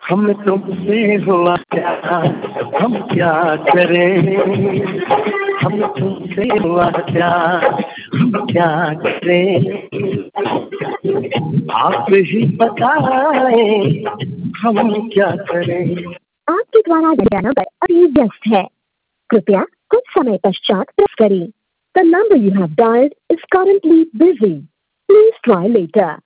हम तुमसे हुआ प्यार, हम क्या करें। हम तुमसे हुआ प्यार, हम क्या करें। आप ही बताएं हम क्या करें। आपके द्वारा दिया नंबर अभी व्यस्त है, कृपया कुछ समय पश्चात प्रेस करें। The number you have dialed is currently busy. Please try later.